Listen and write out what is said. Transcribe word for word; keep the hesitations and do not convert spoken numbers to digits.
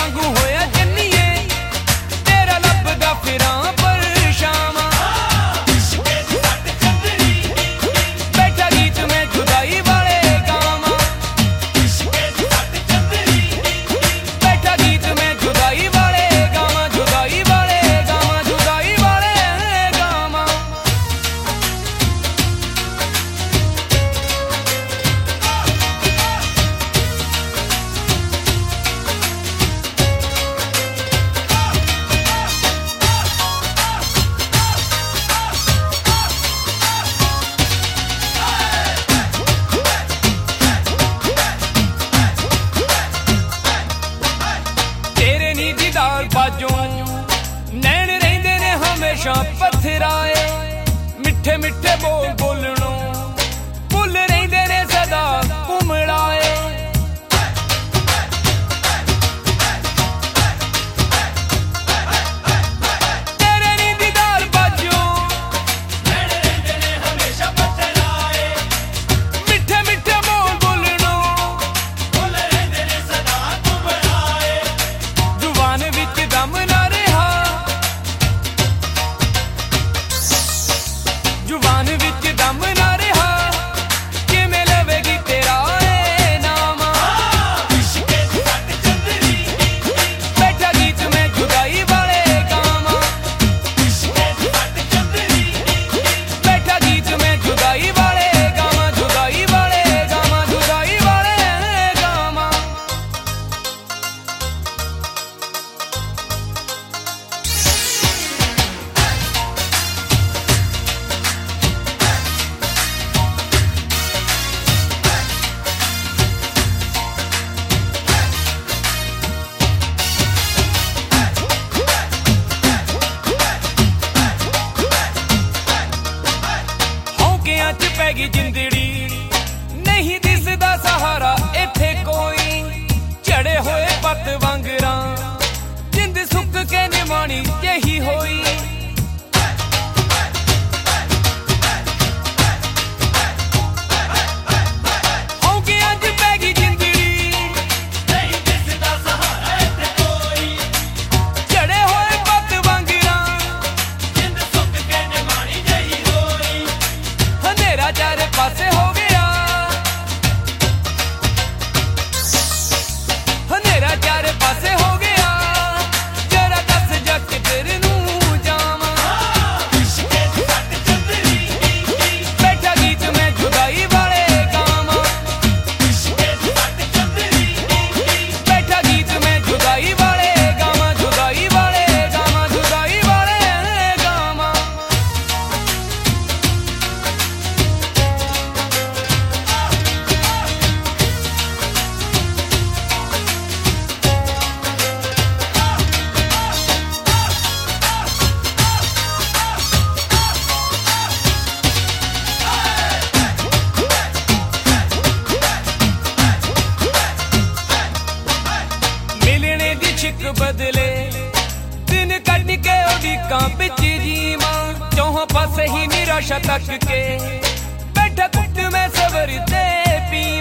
वांगू होया चन्नीए तेरा लभदा फिरां पर शामा बैठा गीत में जुदाई वाले गामा बैठा गीत में जुदाई वाले गामा जुदाई वाले गामा जुदाई वाले गामा तेरे नी दीदार बाजों नैन रहिंदे ने हमेशा पत्थराए मिठे मिठे बोल बोलणों भुल रहिंदे ने सदा घुमड़ाए तेरे नी दीदार बाजों नैन रहिंदे ने हमेशा पत्थराए मिठे मिठे बोल बोलणों भुल रहिंदे ने सदा घुमड़ाए जुबान विच दम ना रहा जुबान विच दम ना रहा किवें लवेगी तेरा ए नामा बैठा गीत में जुदाई वाले गामा बैठा गीत में जुदाई वाले गामा जुदाई वाले गामा जुदाई वाले गामा हौकियां च पै गई जिंदड़ी नहीं दिसदा सहारा इत्थे कोई झड़े होए पत्त वांगरां जिंद सुक के निमाणी यही होई हौकियां च पै गई जिंदड़ी नहीं दिसदा सहारा इत्थे कोई झड़े होए पत्त वांगरां जिंद सुक के निमाणी यही होई अंधेरा चारे पासे हो गया अंधेरा चारे पासे हो गया जरा दस जा किधर नूं जावां बैठा गीत में जुदाई वाले गामा बैठा गीत में जुदाई वाले गामा जुदाई वाले गामा जुदाई वाले गामा मिलने दी छिक बदले दिन कट के उड़ीकां बिच जीवां चौहां पासे ही निराशा तक के बैठा कुट में सबर ते पी